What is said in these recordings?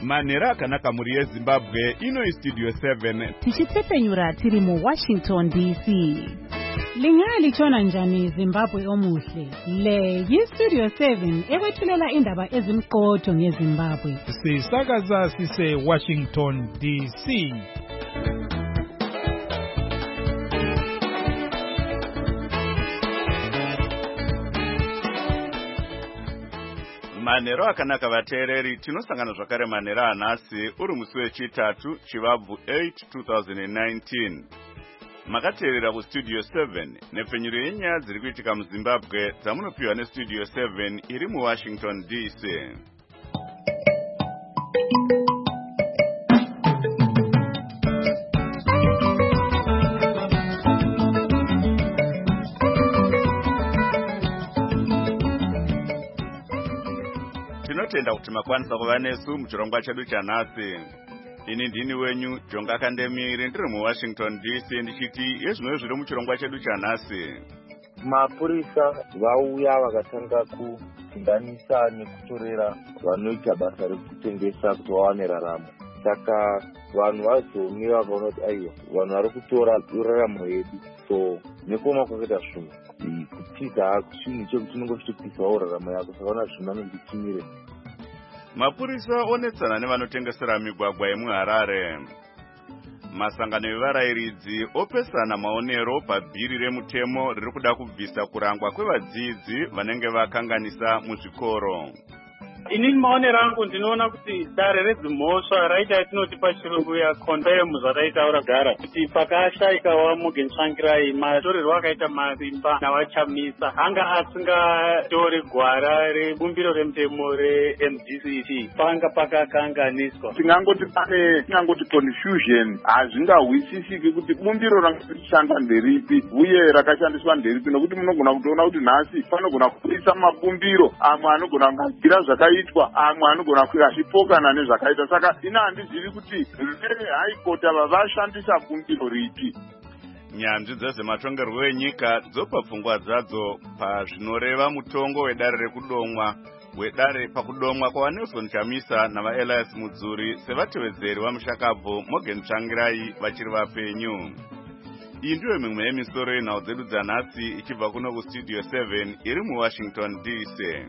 Manera akanaka muri yeZimbabwe ino Studio 7 tichitsepenyura tiri mu Washington DC. Lingali chona njani Zimbabwe omuhle. Le Studio 7 ekwethulela indaba ezimqotho ngeZimbabwe. Sisakaza sise Washington DC. Manero akanaka vateereri tinosangana zvakare manera anhasi uri musi wechitatu chivabvu 8 2019. Makateerera kuStudio 7 nepfenyuro yenyaya dziri kuitika muZimbabwe dzamunopiwa neStudio 7 iri muWashington DC. Tinotenda kuti makwanisa kuva nesu muchirongwa chedu chanhasi. Ini ndini wenyu Jonga Kandemiri ndiri muWashington DC ndichiti yezvinova zviri muchirongwa chedu chanhasi. Mapurisa vauya vakatanga kudhanisa nekutorera vanoita basa rekutengesa kuti vawane raramo. Saka vanhu vazomira vakaona kuti aiwa vanhu vari kutora raramo yedu. So nekoma kwakaita zvungu kutiza chinhu chekuti unenge uchitopisawo raramo yako saka vana zvunhu vanonditimire. Mapurisa onetsana nevanotengesera migwagwa yemuHarare. Masangano evarayiridzi opesana maonero pabhiri remutemo riri kuda kubvisa kurangwa kwevadzidzi vanenge vakanganisa muzvikoro. Inini maonero angu ndinoona kuti dare redzimhosva raita yatinoti pachirungu condemn zvataitaura gara kuti pakashaikawa mugentsvangirai matorerwo akaita marimba navachamisa anga asingatori gwara rebumbiro remutemo reMDCT panga pakakanganiswa. Tingangoti confusion hazvingahwisisiki kuti bumbiro rakashanda nderipi uye rakashandiswa nderipi nokuti munogona kutoona kuti nhasi panogona kuisa mabumbiro amwe anogona kungagira zvakaitwa amwe anogona kuzvipokana nezvakaita saka ina handizivi kuti High Court ava vashandisa bumbiro ripi. Nyanzvi dzezvematongerwo enyika dzopa pfungwa dzadzo pazvinoreva mutongo wedare rekudomwa wedare pakudomwa kwaNelson Chamisa navaElias Mudzuri sevatevedzeri vamushakabvu Morgan Tsvangirai vachiri vapenyu. Iyi ndiyo mimwe yemisoro yenhau dzedu dzanhasi ichibva kuno kuStudio 7 iri muWashington DC.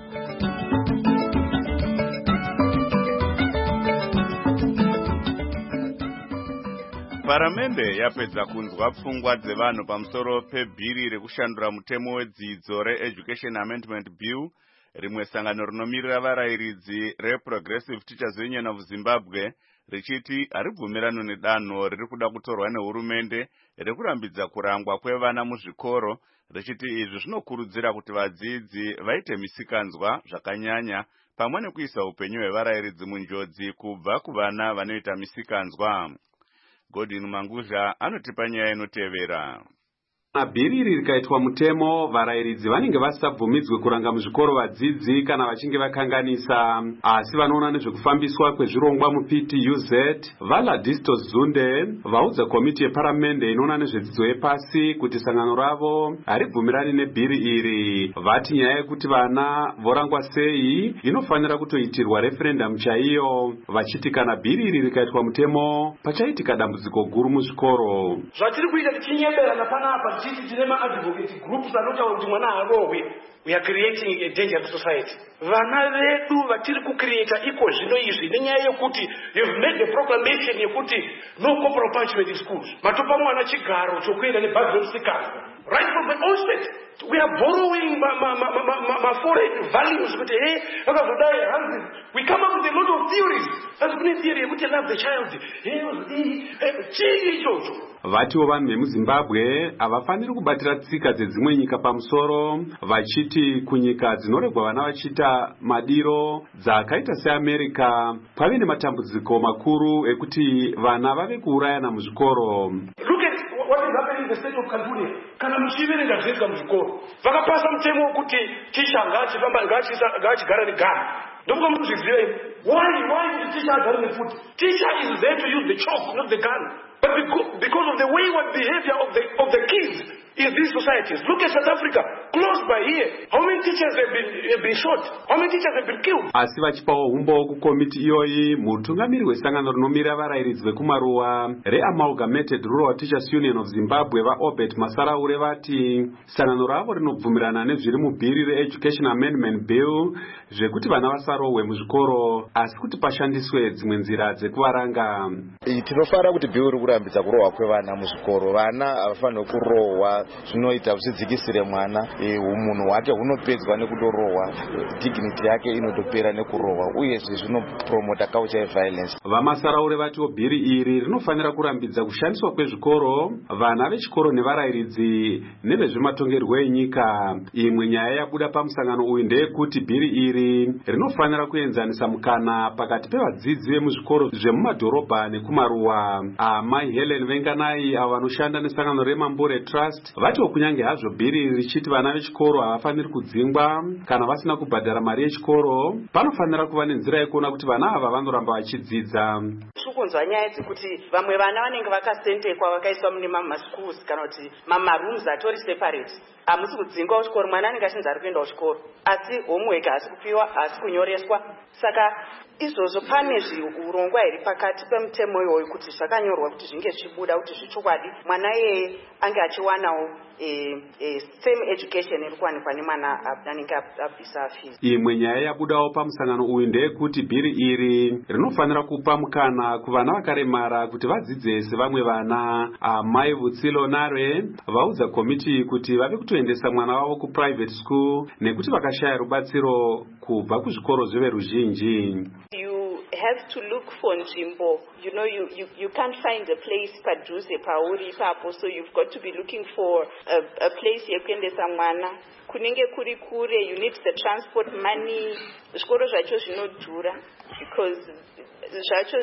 Paramende yapedza kunzwa pfungwa dzevanhu pamusoro pebhiri rekushandura mutemo wedzidzo reEducation Amendment Bill, rimwe sangano rinomirira varayiridzi reProgressive Teachers Union of Zimbabwe richiti haribvumirano nedanho riri kuda kutorwa nehurumende rekurambidza kurangwa kwevana muzvikoro, richiti izvi zvinokurudzira kuti vadzidzi vaite misikanzwa zvakanyanya pamwe nekuisa upenyu hwevarayiridzi munjodzi kubva kuvana vanoita misikanzwa. Godin Manguzha anotipa nyaya inotevera. Bhiri iri rikaitwa mutemo varayiridzi vanenge vasabvumidzwe kuranga muzvikoro vadzidzi kana vachinge vakanganisa, asi vanoona nezvekufambiswa kwezvirongwa muPTUZ vaLadisto Zunde vaudza komiti yeparamende inoona nezvedzidzo yepasi kuti sangano ravo haribvumirani nebhiri iri. Vati nyaya yekuti vana vorangwa sei inofanira kutoitirwa referendum chaiyo, vachiti kana bhiri iri rikaitwa mutemo pachaitika dambudziko guru muzvikoro. Zvatiri kuita tichinyeberana panapa tinema advocate groups anotaura kuti mwana harohwe. We are creating a dangerous society. Vana vedu vatiri kucreata iko zvino izvi nenyaya yekuti you've made the proclamation yekuti no corporal punishment in schools. Matopa mwana chigaro chokuenda nebhazi romusikana. Right from the onset, we are borrowing foreign values. We come up with a lot of theories. As a theory, we love the child. Vatiwo vanhu vemuZimbabwe havafaniri kubatira tsika dzedzimwe nyika pamusoro, vachiti kunyika dzinoregwa vana vachiita madiro dzakaita seAmerica pave nematambudziko makuru ekuti vana vave kuurayana muzvikoro. What is happening in the state of California? Kana muchiverenga zvega muzvikoro vakapasa mutemo wekuti ticha ngachigara negana. Ndokuti muzviziva imi why kuti ticha agare nefuti? Teacher is there to use the chalk, not the gun. But because of the wayward behavior of the kids, in these societies. Look at South Africa, close by here. How many teachers have been shot? How many teachers have been killed? Asi vachipawo humbo kukomiti iyoyi, mutungamiri wesangano rinomira varayiridzi vekumaruwa reAmalgamated Rural Teachers Union of Zimbabwe vaObert Masaraure vati sangano ravo rinobvumirana nezviri mubhiri reEducation Amendment Bill zvekuti vana vasarohwe muzvikoro asi kuti pashandiswe dzimwe nzira dzekuvaranga. Tinofanira kuti bill iri kurambidza kurohwa kwevana muzvikoro. Vana havafaniri kurohwa, zvinoita zvidzikisire mwana. Umunhu hwake hunopedzwa nekutorohwa, dignity yake inotopera nekurohwa, uye zvinopromota culture yeviolence. Vamasaraure vatiwo bhiri iri rinofanira kurambidza kushandiswa kwezvikoro, vana vechikoro nevarayiridzi nevezvematongerwo enyika. Imwe nyaya yabuda pamusangano uyu ndeyekuti bhiri iri rinofanira kuenzanisa mukana pakati pevadzidzi vemuzvikoro zvemumadhorobha nekumaruwa. Amai Helen Venganai avo vanoshanda nesangano reMambure Trust vatiwo kunyange hazvo bhiri iri richiti vana vechikoro havafaniri kudzingwa kana vasina kubhadhara mari yechikoro, panofanira kuva nenzira yekuona kuti vana ava vanoramba vachidzidza. Kunzwa nyaya dzekuti vamwe vana vanenge vakasentekwa vakaiswa mune schools kana kuti rooms atori separate. Hamusi kudzingwa kuchikoro, mwana anenge achinzi ari kuenda kuchikoro asi homework haasi kupiwa, haasi kunyoreswa. Saka izvozvo pane urongwa iri pakati pemutemo iyoyo kuti zvakanyorwa kuti zvinge zvichibuda kuti zvichokwadi mwana iyeye ange achiwanawo same education iri kuwanikwa nemwana anenge abvisa fees. Imwe nyaya yabudawo pamusangano uyu ndeyekuti bhiri iri rinofanira kupa mukana kuvana vakaremara kuti vadzidze sevamwe vana. Amai Vutsilo Nare vaudza komiti kuti vave kutoendesa mwana wavo kuprivate school nekuti vakashaya rubatsiro kubva kuzvikoro zveveruzhinji. Have to look for nzvimbo. You can't find a place padhuze pauri ipapo, so you've got to be looking for a place yekuendesa mwana. Kunenge kuri kure, you need the transport money. Zvikoro zvacho zvinodhura because zvacho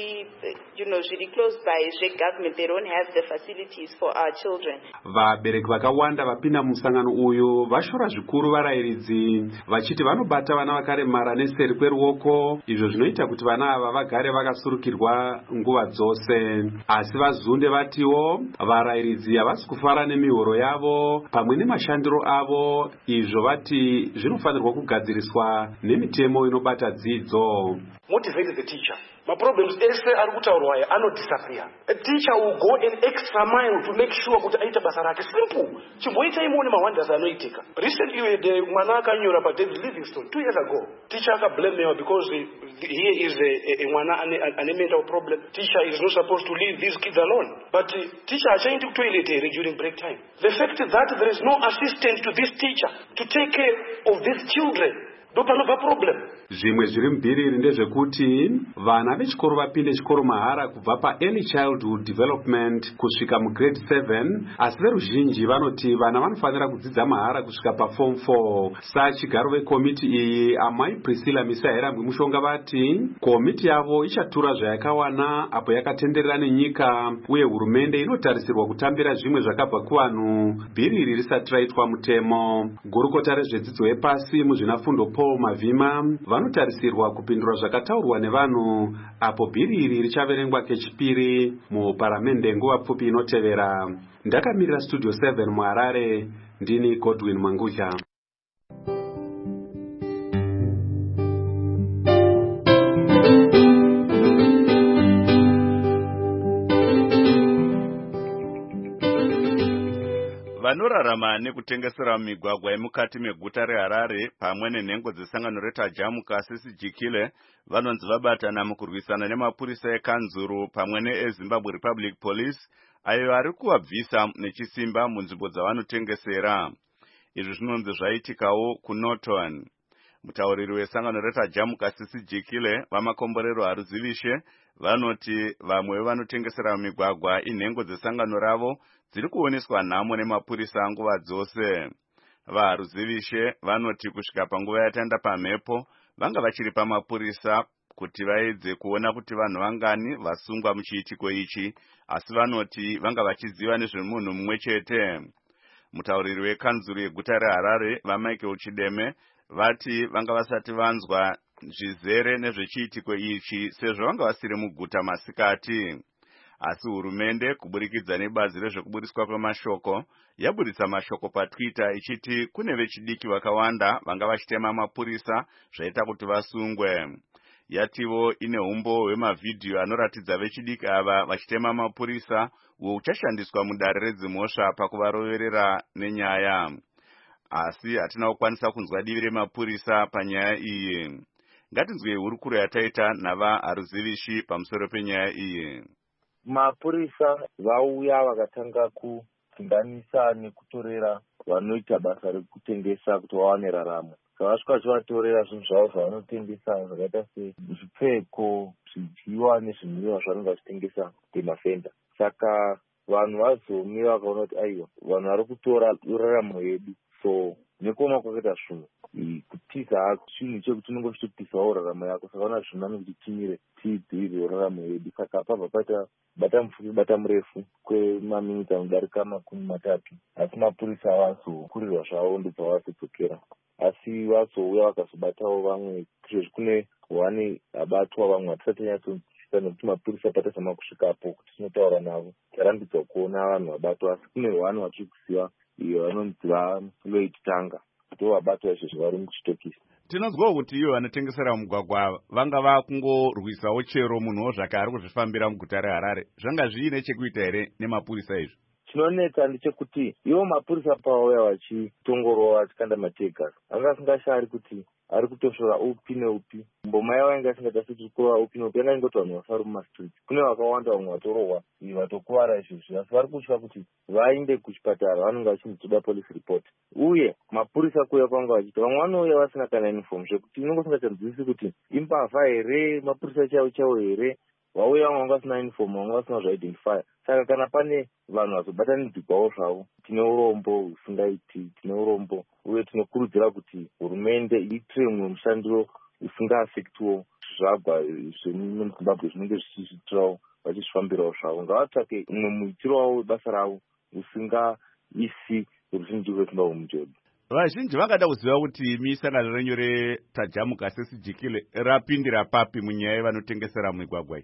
zviri close by zvegovernment, they don't have the facilities for our children. Vabereki vakawanda vapinda musangano uyu vashora zvikuru varayiridzi vachiti vanobata vana vakaremara neseri kweruoko, izvo zvinoita kuti vana ava vagare vakasurukirwa nguva dzose. Asi vazunde vatiwo varayiridzi havasi kufara nemihoro yavo pamwe nemashandiro avo, izvo vati zvinofanirwa kugadziriswa nemitemo inobata dzidzo. Motivate the teacher. My problems ese ari kutaurwa aya disappear. A teacher will go an extra mile to make sure kuti aita basa rake. Simple. Chimboita imuone mawonders anoitika. Recently the mwana akanyora pa David Livingstone 2 years ago. Teacher blame me because here is a mwana ane mental problem. Teacher is not supposed to leave these kids alone. But teacher achaindi kutoilet during break time. The fact that there is no assistant to this teacher to take care of these children. Ndopanobva problem. Zvimwe zviri mubhiri iri ndezvekuti vana vechikoro vapinde chikoro mahara kubva paearly childhood development kusvika mugrade 7, asi veruzhinji vanoti vana vanofanira kudzidza mahara kusvika paform 4. Sachigaro vekomiti iyi amai Priscilla Misaherambwi Mushonga vati komiti yavo ichatura zvayakawana apo yakatenderera nenyika uye hurumende inotarisirwa kutambira zvimwe zvakabva kuvanhu bhiri iri risati raitwa mutemo. Gurukota rezvedzidzo yepasi muzvinafundo Paul Mavhima vanotarisirwa kupindura zvakataurwa nevanhu apo bhiri iri richaverengwa kechipiri muparamende nguva pfupi inotevera. Ndakamirira Studio 7 muHarare, ndini Godwin Mangudya. Vanorarama nekutengesera migwagwa yemukati meguta reHarare pamwe nenhengo dzesangano reTajamuka CCG vanonzi vabatana mukurwisana nemapurisa ekanzuru pamwe neeZimbabwe Republic Police ayo ari kuvabvisa nechisimba munzvimbo dzavanotengesera. Izvi zvinonzi zvaitikawo kuNorton. Mutauriri wesangano reTajamuka CCG vamakomborero Haruzivishe vanoti vamwe vanotengesera migwagwa inhengo dzesangano ravo dziri kuoneswa nhamo nemapurisa nguva dzose. VaHaruzivishe vanoti kusvika panguva yatanda pamhepo vanga vachiri pamapurisa kuti vaedze kuona kuti vanhu vangani vasungwa muchiitiko ichi, asi vanoti vanga vachiziva nezvemunhu mumwe chete. Mutauriri wekanzuru yeguta reHarare vaMichael Chideme vati vanga vasati vanzwa zvizere nezvechiitiko ichi sezvo vanga vasiri muguta masikati. asi hurumende kuburikidza nebazi rezvekuburiswa kwemashoko yabudisa mashoko paTwitter ichiti kune vechidiki vakawanda vanga vachitema mapurisa zvaita kuti vasungwe. Yativo ine umbo hwemavhidhiyo anoratidza vechidiki ava vachitema mapurisa uwo uchashandiswa mudare redzimhosva pakuvaroverera nenyaya. Asi hatina kukwanisa kunzwa divi remapurisa panyaya iyi. Ngatinzwe hurukuro yataita navaharuzivishi pamusoro penyaya iyi. Mapurisa vauya vakatanga kudzinganisa nekutorera vanoita basa rekutengesa kuti vawane raramo. Vasvika vachivatorera zvinhu zvavo zvavanotengesa zvakaita sezvipfeko, zvidyiwa nezvinwiwa zvavanenge vachitengesa kwemafenda. Saka vanhu vazomira vakaona kuti aiwa, vanhu vari kutora raramo yedu. So nekoma kwakaita zvinhu kutiza chinhu chekuti unenge uchitotisawo raramo yako. Saka vana zvinani kuti timire tidzivirire raramo yedu. Saka pabva paita bata mupfupi bata murefu kwemaminiti anodarika 30. Asi mapurisa vazokurirwa zvavo ndopavazodzokerera. Asi vazouya vakazobatawo vamwe izvozvi kune wani abatwa vamwe hatisati tanyatsonzwisisa nekuti mapurisa patazama kusvikapo kuti tinotaura navo tarambidzwa kuona vanhu vabatwa. Asi kune wani vachiri kuziva iyo vanonzi vaLloyd Tanga ndo vabatwa izvozvi vari muchitokisi. Tinonzwawo kuti iyo vanotengesera mugwagwa vanga vakungorwisawo chero munhuwo zvake ari kuzvifambira muguta reHarare. Zvanga zviine chekuita here nemapurisa izvi? Chinonetsa ndechekuti ivo mapurisa pavauya vachitongorowa vachikanda mategas anga asingashari kuti ari kutosvora upi neupi. Mboma yavo yanga isingatasi kurova upi neupi, yanga ingoti vanhu vasari mumastreet. Kune vakawanda vamwe vatorohwa vatokuvara izvozvi, asi vari kutya kuti vainde kuchipatara vanenge vachinzoda police report. Uye mapurisa kuuya kwanga vachita vamwe vanouya vasina kana uniform zvekuti inenge usingachanzwisisi kuti imbavha here, mapurisa chaivo chaivo here. Vauya vamwe vanga vasina uniform, vamwe vasina zvaidentifier. Saka kana pane vanhu vazobatanidzikwawo zvavo, tine urombo husingaiti, tine urombo. Uye tinokurudzira kuti hurumende iitire mumwe mushandiro usingaafektiwo zvagwa zvemuZimbabwe zvinenge zvichizvitirawo vachizvifambirawo zvavo. Ngavatsvake mumwe muitiro wavo webasa ravo usingaisi ruzhinji rweZimbabwe munjodzi. Vazhinji vangada kuziva kuti misangano renyu reTajamuka Sesigikile rapindira papi munyaya yevanotengesera mumigwagwa iyi.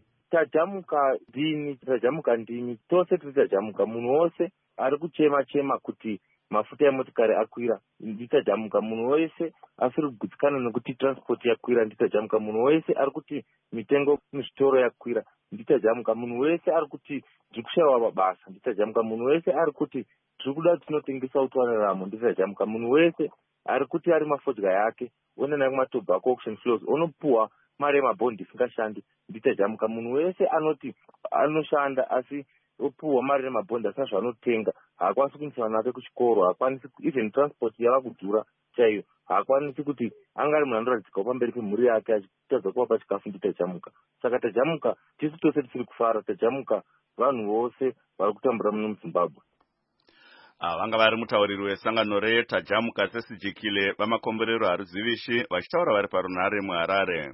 Tajamuka ndini tose tiri Tajamuka. Munhu wose ari kuchema kuti mafuta emotikari akwira nditajamuka. Munhu wese asiri kugutsikana nekuti transport yakwira nditajamuka. Munhu wese ari kuti mitengo muzvitoro yakwira nditajamuka. Munhu wese ari kuti ndiri kushayiwa mabasa nditajamuka. Munhu wese ari kuti tiri kuda tinotengesa utwaniramo nditajamuka. Munhu wese ari kuti ari mafodya yake onena kumatobacco auction floors onopuwa mari yemabhondi isingashandi nditajamuka. Munhu wese anoti anoshanda asi opuwa mari yemabhondi asina zvanotenga haakwanisi kuendesa vana vake kuchikoro, haakwanisi even transport yava kudhura chaiyo, haakwanisi kuti anga ari munhu anoradzikawo pamberi pemhuri yake achitadza kuvapa chikafu nditajamuka. Saka Tajamuka tisu tose tisiri kufara. Tajamuka vanhu vose vari kutambura muno muZimbabwe. Vanga vari mutauriri wesangano reTajamuka Sesigikile vamakomborero Haruzivishi vachitaura vari parunhare muHarare.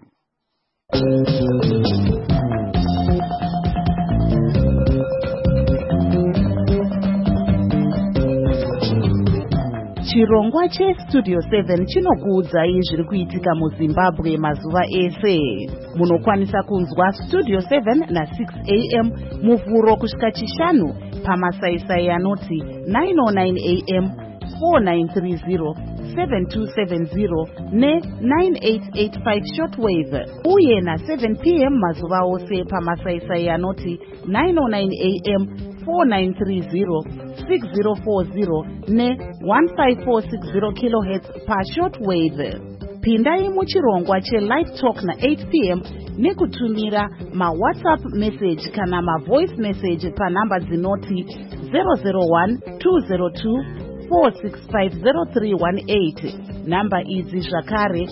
Chirongwa cheStudio 7 chinokuudzai zviri kuitika muZimbabwe mazuva ese. Munokwanisa kunzwa Studio 7 na6 am muvhuro kusvika chishanu pamasaisai anoti 909 am, 4930, 7270 ne9885 shortwave, uye na7 pm mazuva ose pamasaisai anoti 909 am, 4930, 6040 ne1546 kHz pashortwave. Pindai muchirongwa cheLive Talk na8 pm nekutumira mawhatsapp message kana mavoice message panhamba dzinoti 001-202-4650318. Namba idzi zvakare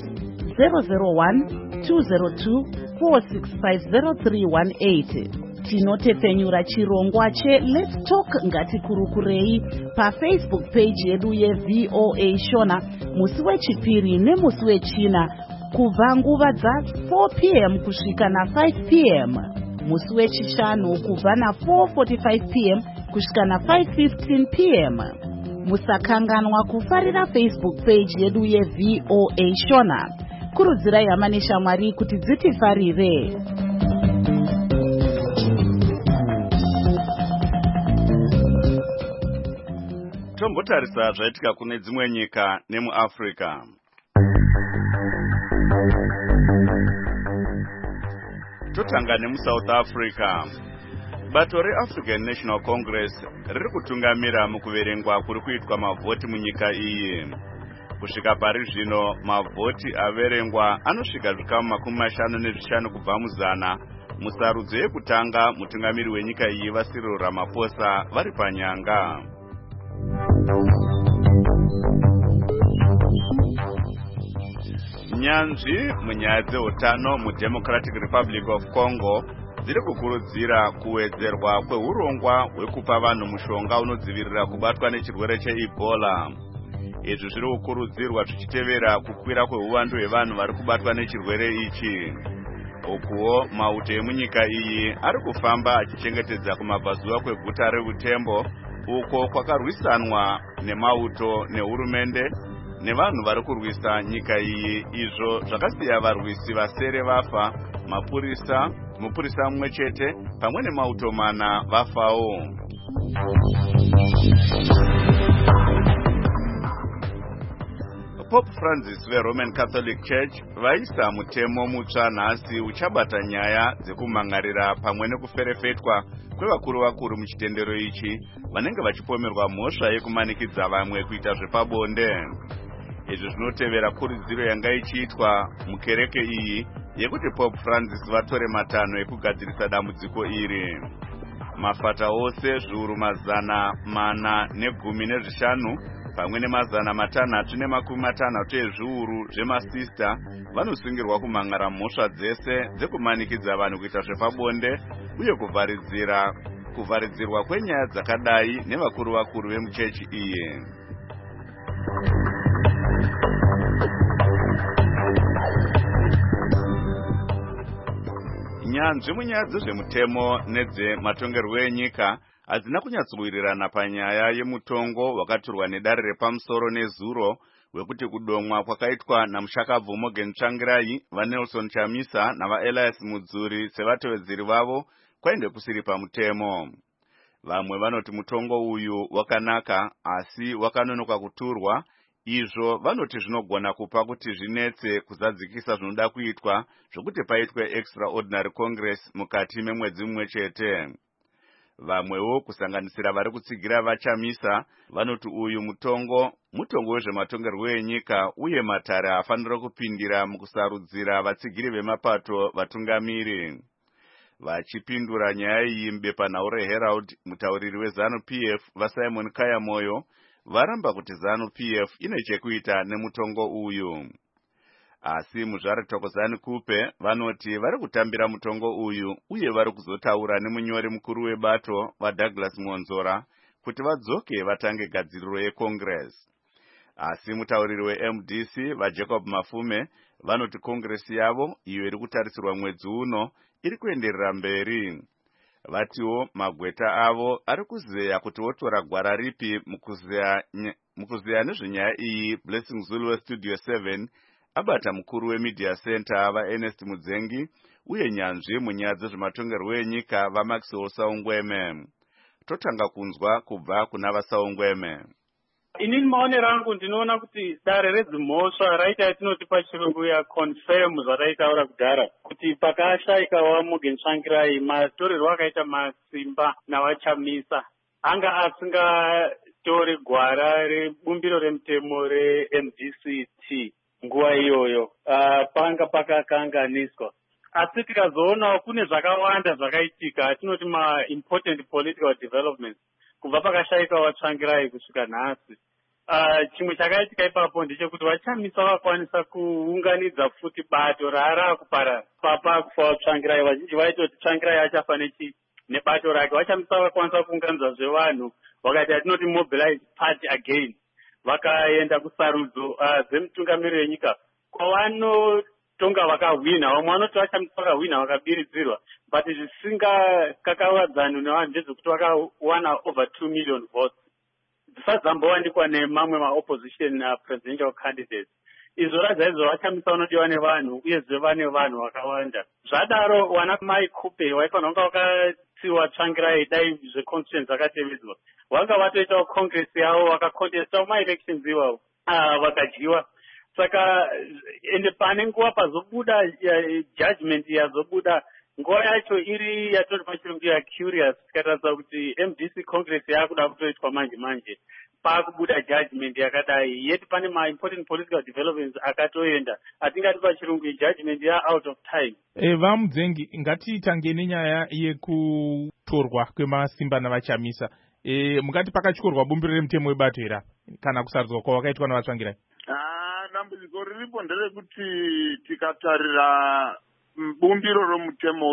001-202-4650318. Tinotepfenyura chirongwa cheLet's Talk ngatikurukurei paFacebook page yedu yeVOA Shona musi wechipiri nemusi wechina kubva nguva dza4 pm kusvika na5 pm, musi wechishanu kubva na4:45 pm kusvika na5:15 pm. Musakanganwa kufarira Facebook page yedu yeVOA Shona. Kurudzirai hama neshamwari kuti dzitifarire. tombotarisa zvaitika kune dzimwe nyika nemuAfrica. Totanga nemuSouth Africa. Bato reAfrican National Congress riri kutungamira mukuverengwa kuri kuitwa mavhoti munyika iyi. Kusvika pari zvino mavhoti averengwa anosvika zvikamu 55 kubva muzana. Musarudzo yekutanga mutungamiri wenyika iyi Cyril Ramaphosa vari panyanga. Nyanzvi munyaya dzeutano muDemocratic Republic of Congo dziri kukurudzira kuwedzerwa kweurongwa hwekupa vanhu mushonga unodzivirira kubatwa nechirwere cheEbola. Izvi zviri kukurudzirwa zvichitevera kukwira kweuwandu hwevanhu vari kubatwa nechirwere ichi. Ukuwo mauto emunyika iyi ari kufamba achichengetedza kumabvazuva kweguta reUtembo uko kwakarwisanwa nemauto nehurumende nevanhu vari kurwisa nyika iyi. Izvo zvakasiya varwisi vasere vafa, mupurisa mumwe chete pamwe nemauto 4 vafawo. Pope Francis veRoman Catholic Church vaisa mutemo mutsva nhasi uchabata nyaya dzekumangarira pamwe nekuferefetwa kwevakuru muchitendero ichi vanenge vachipomerwa mhosva yekumanikidza vamwe kuita zvepabonde. Izvi zvinotevera kurudziro yanga ichiitwa mukereke iyi yekuti Pope Francis vatore matanho ekugadzirisa dambudziko iri. Mafata ose zviuru 415 pamwe nemazana 660 ezviuru zvemasista vanosungirwa kumangara mhosva dzese dzekumanikidza vanhu kuita zvepabonde uye kuvharidzirwa kwenyaya dzakadai nevakuru vemuchechi iyi. Nyanzvi munyaya dzezvemutemo nedzematongerwo enyika hadzina kunyatsowirirana panyaya yemutongo wakatorwa nedare repamusoro nezuro wekuti kudomwa kwakaitwa namushakabvu Morgan Tsvangirai, vaNelson Chamisa navaElias Mudzuri sevatevedzeri vavo kwainge kusiri pamutemo. Vamwe vanoti mutongo uyu wakanaka asi wakanonoka kuturwa. Izvo vanoti zvinogona kupa kuti zvinetse kuzadzikisa zvinoda kuitwa zvokuti paitwe extraordinary congress mukati memwedzi mumwe chete. Vamwewo kusanganisira vari kutsigira vaChamisa vanoti uyu mutongo wezvematongerwo enyika uye matare afanira kupindira mukusarudzira vatsigiri vemapato vatungamiri. Vachipindura nyaya iyi mubepanhau reHerald, mutauriri weZANU-PF vaSimon Kayamoyo varamba kuti ZANU-PF ine chekuita nemutongo uyu. Asi muzvare Thokozani Kupe vanoti vari kutambira mutongo uyu uye vari kuzotaura nemunyori mukuru webato vaDouglas Monzora kuti vadzoke vatange gadziriro yeCongress. Asi mutauriri weMDC vaJacob Mafume vanoti Congress yavo iyo iri kutarisirwa mwedzi uno iri kuenderera mberi. Vatiwo magweta avo ari kuzeya kuti votora gwara ripi mukuzeya nezvenyaya iyi. Blessing Zulu weStudio 7 abata mukuru weMedia Center vaErnest Mudzengi uye nyanzvi munyaya dzezvematongerwo enyika vaMaxwell Saungweme. Totanga kunzwa kubva kuna vaSaungweme. Inini maonero angu ndinoona kuti dare redzimhosva raita yatinoti pachirungu confirm zvataitaura kudhara kuti pakashayikawa Morgan Tsvangirai matorerwo akaita masimba navaChamisa anga asingatori gwara rebumbiro remutemo reMDCT nguva iyoyo panga pakakanganiswa. Asi tikazoonawo kune zvakawanda zvakaitika tinoti important political developments kubva pakashayikawa Tsvangirai kusvika nhasi. Chimwe chakaitika ipapo ndechekuti vaChamisa vakwanisa kuunganidza futi bato raara kupara pakufa Tsvangirai. Vazhinji vaitoti Tsvangirai achafa nebato rake. vaChamisa vakwanisa kuunganidza zvevanhu vakati atinoti mobilize party again. Vakaenda kusarudzo dzemutungamiri wenyika kwavanotonga vakahwina. Vamwe vanoti vaChamisa vakahwina vakabiridzirwa, but zvisingakakavadzani nevanhu ndezvekuti vakawana over 2 million votes. Dzisadzambowanikwa nemamwe maopposition presidential candidates. Izvo razvaizvo vaChamisa vanodiwa nevanhu uyezve vane vanhu vakawanda. Zvadaro wana Mai Kupe waifanira kunge vachitsiwa Tsvangirai dai zveconstituency akatevedzwa vanga vatoitawo congress yavo vakacontestawo maelections iwawo vakadyiwa. Saka ende pane nguva pazobuda judgment yazobuda nguva yacho iri yatori pachirungu curious tikataridza kuti MDC congress yakuda kutoitwa manje pakubuda judgment yakadai yeti pane important political developments akatoenda atingati pachirungu judgment out of time. Vamudzengi, ngatitange nenyaya yekutorwa kwemasimba navachamisa. Mukati pakatyorwa bumbiro remutemo webato here kana kusarudzwa kwawakaitwa navatsvangirai? Dambudziko riripo nderekuti tikatarira bumbiro romutemo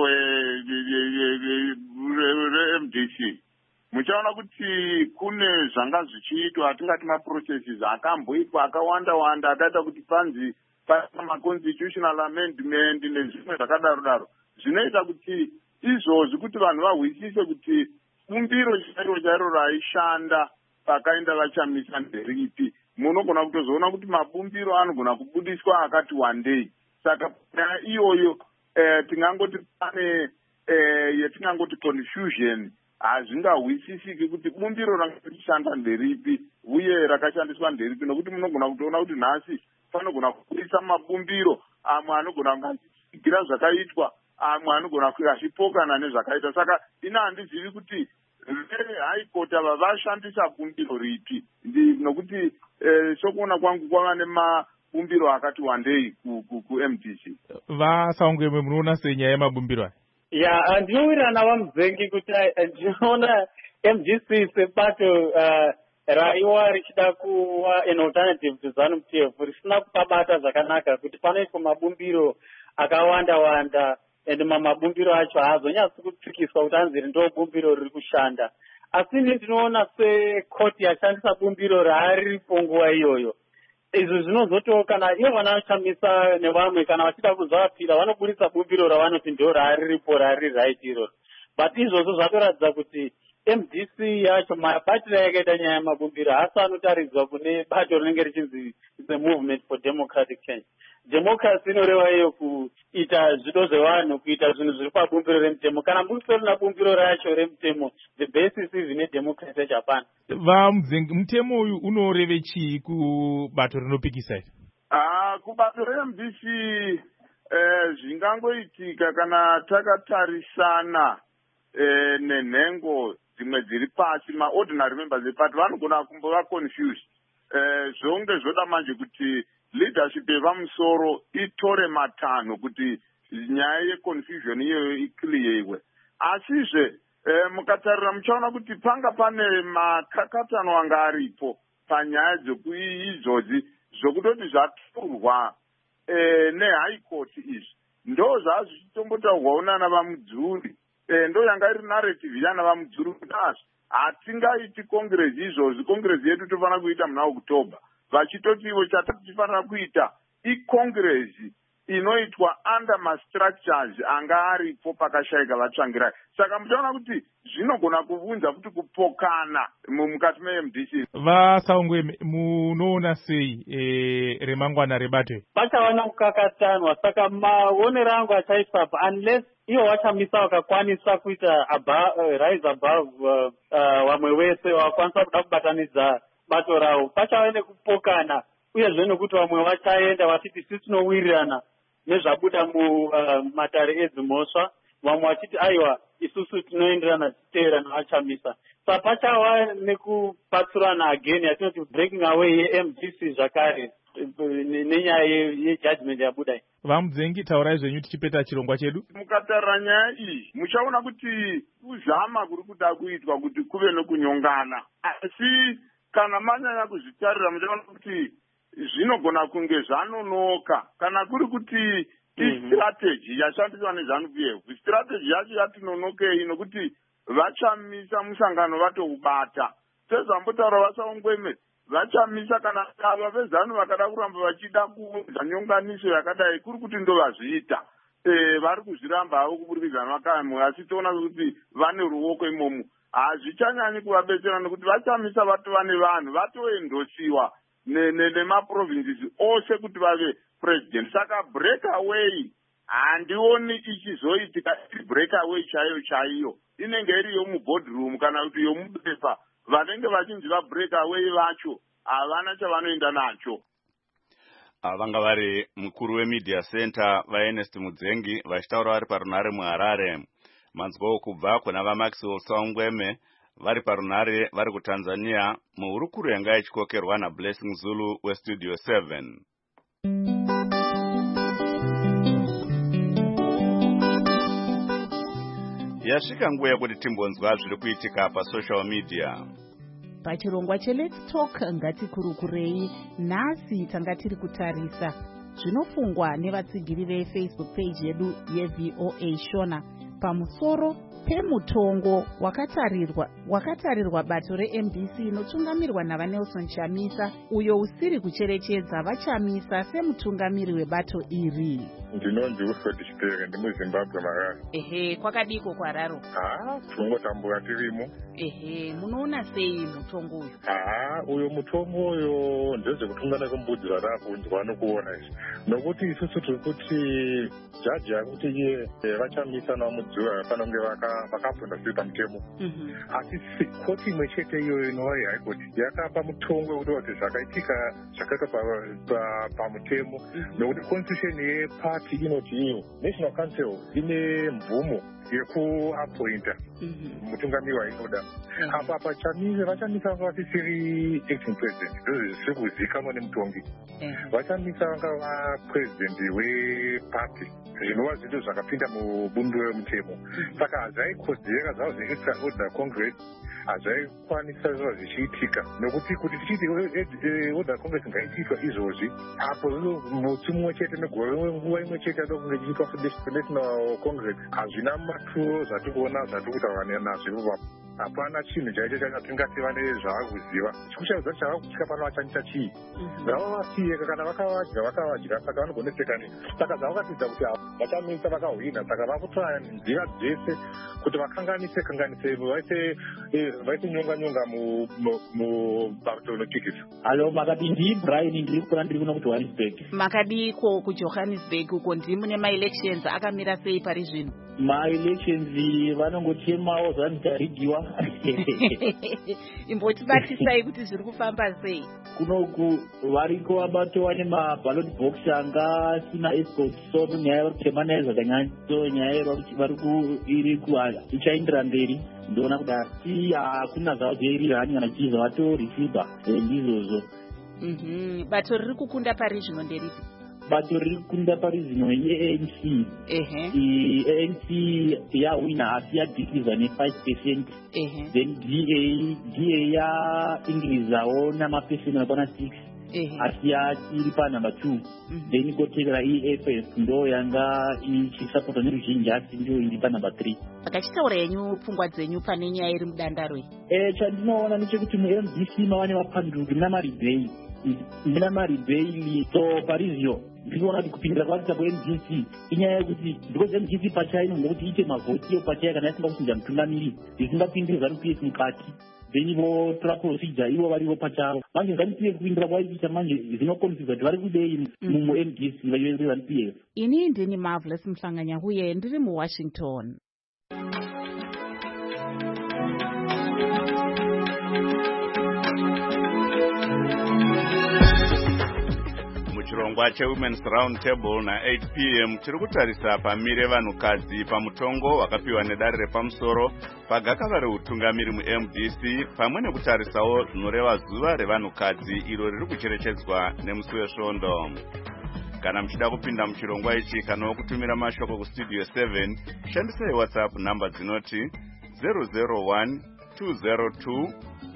weMDC muchaona kuti kune zvanga zvichiitwa atingati maprocesses akamboitwa akawanda akaita kuti panzi maconstitutional amendment nezvimwe zvakadaro zvinoita kuti izvozvi kuti vanhu vahwisise kuti bumbiro chairo raishanda pakaenda vachamisa nderipi. Munogona kutozoona kuti mabumbiro anogona kubudiswa akati one day. Saka nyaya iyoyo tingangoti pane yatingangoti confusion hazvingahwisisiki kuti bumbiro rakashanda nderipi uye rakashandiswa nderipi, nokuti munogona kutoona kuti nhasi panogona kubudisa mabumbiro amwe anogona kusigira zvakaitwa amwe anogona kuzvipokana nezvakaita. Saka ina handizivi kuti High Court ava vashandisa bumbiro ripi, nokuti sokuona kwangu kwava nemabumbiro akati wandei kuMDC. Vasaungweme, munoona senyaya yemabumbiro aya? Ya, ndinowirirana Vamudzengi kuti ndinoona MDC sebato raiwa richida kuva an alternative to ZANU-PF risina kupabata zvakanaka kuti panoitwa mabumbiro akawanda ende mabumbiro acho haazonyatsi kupikiswa kuti anzi ndo bumbiro riri kushanda. Asi ndinoona sekoti yashandisa bumbiro raaripo nguva iyoyo. Izvo zvinozoto kana ivo vanachamisa nevamwe kana vachida kuzvapira vanobudisa bumbiro ravanoti ndo raariripo rari right iroro. But izvozvo zvatoratidza kuti MDC yacho mabatiro yakaita nyaya yemabumbiro haasi anotaridzwa kune bato rinenge richinzi the movement for democratic change. Democracy inoreva iyo kuita zvido zvevanhu, kuita zvinhu zviri pabumbiro remutemo. Kana musitorina bumbiro racho remutemo, the basis even nedemocracy yaJapan. Vamudzengi, mutemo uyu unoreve chii kubato rinopikisa iri? Kubato reMDC zvingangoitika kana takatarisana nenhengo dzimwe dziri pasi, maordinary members eparty vanogona kumbova confused. Zvonge zvoda manje kuti leadership yepamusoro itore matanho kuti nyaya yeconfusion iyoyo iclearwe. Asizve mukatarira muchaona kuti panga pane makakatano anga aripo panyaya dzokuizvozvi zvokutoti zvaturwa neHigh Court izvi ndo zvazvichitombotaurwawo nana Vamudzuri. Ndo yanga iri narrative yana Vamudzuri kuti hatingaiti congress izvozvi, congress yedu tofanira kuita muna October. Vachitoti ivo chatifanira kuita icongress inoitwa under mastructures anga aripo pakashayika vatsvangirai. Saka muchaona kuti zvinogona kuvunza kuti kupokana mukati meMDC. Vasaungweme, munoona sei remangwana rebato? Pachava nekukakatanwa, saka maonero angu achaitwa unless ivo vachamisa vakakwanisa kuita rise above vamwe vese vakwanisa kuda kubatanidza bato ravo, pachava nekupokana uyezve nekuti vamwe vachaenda vachiti sisi tinowirirana nezvabuda mumatare edzimhosva, vamwe vachiti aiwa isusu tinoenderana tichiteera navachamisa. Saka pachava nekupatsurana again yatinoti breaking away yeMDC zvakare nenyaya yejudgment yabudai. Vamudzengi, taurai zvenyu tichipeta chirongwa chedu. Mukatarira nyaya iyi muchaona kuti kuzama kuri kuda kuitwa kuti kuve nokunyongana, asi kana manyanya kuzvitarira muchaona kuti zvinogona kunge zvanonoka kana kuri kuti istrategy yashandiswa neZANU-PF. Strategy yacho yatinonokei nokuti vachamisa musangano vatoubata. Sezvambotaura Vasaungweme, vachamisa kana ava vezanu vakada kuramba vachida kuunza nyonganiso yakadai kuri kuti ndo vazviita. Vari kuzviramba havo kuburikidza nakamwe, asi toona kuti vane ruoko imomo. Hazvichanyanyi kuvabetsera nokuti vachamisa vatova nevanhu vatoendosiwa nemaprovinces ose kuti vave president. Saka breakaway handioni ichizoitika iri breakaway chaiyo inenge iri yomuboardroom kana kuti yomubepa. Vanenge vachinzi va-break away vacho havana chavanoenda nacho. Vanga vari mukuru wemedia center vaErnest Mudzengi vachitaura vari parunare muHarare. Manzwa kubva kuna vaMaxwell Saungweme vari parunare vari kuTanzania muhurukuro yanga ichikokerwa naBlessing Zulu weStudio 7. Yasvika nguva yekuti timbonzwa zviri kuitika pasocial media. Pachirongwa cheLet's Talk ngatikurukurei nhasi tanga tiri kutarisa zvinofungwa nevatsigiri vefacebook page yedu yeVOA Shona pamusoro pemutongo wakatarirwa bato reMDC inotungamirwa navaNelson Chamisa uyo usiri kucherechedza vaChamisa semutungamiri webato iri. Ndinonzi Wilfred Chipere ndimuZimbabwe Harare. Ehe, kwakadiko kwaRaro? Tongotambura tirimo. Ehe, munoona sei mutongo uyu? Uyo mutongo uyo ndezvekutungana kwembudzi rarakunzwa nokuona izvi. Nokuti isusu tiri kuti jaji yakuti iye vaChamisa navamudziwa vanonge vakabvunda sei pamutemo. Asi koti imwe chete iyoyo inova yeHigh Court yakapa mutongo wekuti kuti zvakaitika zvakaitwa pamutemo nokuti constitution yeparty inoti iyo National Council ine mvumo yekuappointa mutungamiri wainoda. Apa vaChamisa vanga vasisiri acting president, ndizvo zvisiri kuzivikanwa nemutongi. vaChamisa vanga vapresident weparty zvinova zvinhu zvakapinda mubumbiro remutemo. Saka hazvaikodzera zvavo zveextraordinary congress hazvaikwanisa zviva zvichiitika nokuti kuti tichiti ordinary congress ngaichiitwa izvozvi apo muti mumwe chete negore nguva imwe chete ado kunge chiitwa national congress hazvina maturo zvatiri kuona zvatiri kutaura nazvo. Hapana chinhu chaicho chatingasiva nezvavakuziva. Chikushaudza kuti chavakutyika pano vachanita chii. Ngavavasiyeka kana vakavadya saka vanogoneseka nei. Saka zvavakatidza kuti vaChamisa vakahwina saka vakutora nzira dzese kuti vakanganise vaite nyonga mubato rinotsikisa. Halo, makati ndii Brian ndiri kuno kuti Johannesburg. Makadiko kuJohannesburg uko ndimune ma-elections akamira sei pari zvino? Ma-elections vanongotemawo zvanicharigiwa. Imbotibatisai kuti zviri kufamba sei? Kunoku variko vabatova nemaballot box anga sina escort, so nyaya vari kutema zvakanyanya, so nyaya iri ichaendera mberi. Ndona kudaro hakuna zvavo zveiri hani kana chiza vatorisiva ndizvozvo. Bato riri kukunda pari zvino nderipi? Bato riri kukunda pari zvino yeANC. ANC yawina asi yadhikiza ne5%. Then DA yaingirizawo namapeseni akwana 6. Asi iri panumber 2. Then ikotevera EFF ndo yanga ichisapota neruzhinji asi ndio iri panumber 3. Pakachitaura yenyu pfungwa dzenyu pane nyaya iri mudandaro iyi? Chandinoona ndechekuti muMDC mava nemapanduki namaribhei. Muna maribhei so parizvio ndinoona kuti kupindira kwakuita kweMDC inyaya yekuti because MDC pachaino ngokuti ite mavhoti iyo pachayo kana yasinga kuchinja mutungamiri zvisingapindiri ZANU-PF mukati then votora procedure ivo varivo pachavo. Manje ZANU-PF kupindira kwaiita manje zvinokombidza kuti vari kudei muMDC vaZANU-PF. Ini ndini Marvelous Mhlanganya huye ndiri muWashington. Muchirongwa cheWomen's Round Table na 8 p.m. tiri kutarisa pamire vanhukadzi pamutongo wakapiwa nedare repamusoro pagakava reutungamiri muMDC pamwe nekutarisawo zvinoreva zuva revanhukadzi iro riri kucherechedzwa nemusi wesvondo. Kana muchida kupinda muchirongwa ichi kana kutumira mashoko kustudio 7 shandisai WhatsApp namba dzinoti 001 202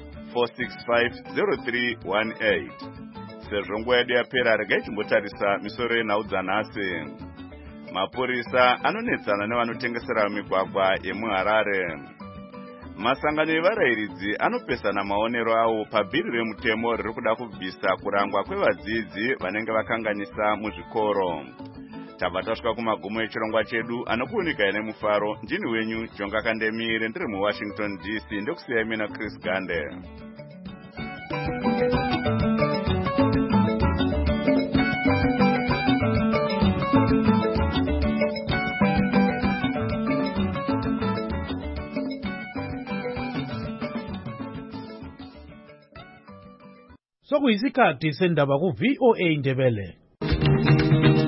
465 0318. Sezvo nguva yedu yapera regai timbotarisa misoro yenhau dzanhasi. Mapurisa anonetsana nevanotengesera migwagwa yemuHarare. Masangano evarayiridzi anopesana maonero awo pabhiri remutemo riri kuda kubvisa kurangwa kwevadzidzi vanenge vakanganisa muzvikoro. Tabva tasvika kumagumo echirongwa chedu anokuunika nemufaro. Ndini wenyu Jonga Kandemire ndiri muWashington DC ndokusiyai mina Chris Gande. sekuyisikhathi sendaba ku-VOA Ndebele.